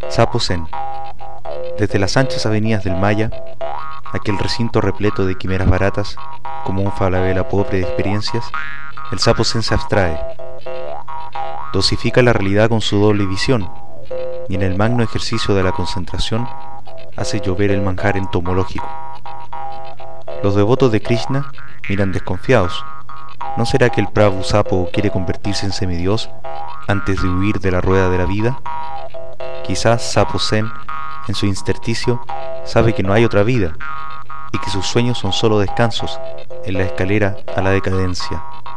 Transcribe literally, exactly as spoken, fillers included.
Sapo Zen. Desde las anchas avenidas del Maya, aquel recinto repleto de quimeras baratas, como un Falabella pobre de experiencias, el Sapo Zen se abstrae. Dosifica la realidad con su doble visión, y en el magno ejercicio de la concentración hace llover el manjar entomológico. Los devotos de Krishna miran desconfiados. ¿No será que el Prabhu Sapo quiere convertirse en semidios antes de huir de la rueda de la vida? Quizás Sapo Zen, en su intersticio, sabe que no hay otra vida y que sus sueños son solo descansos en la escalera a la decadencia.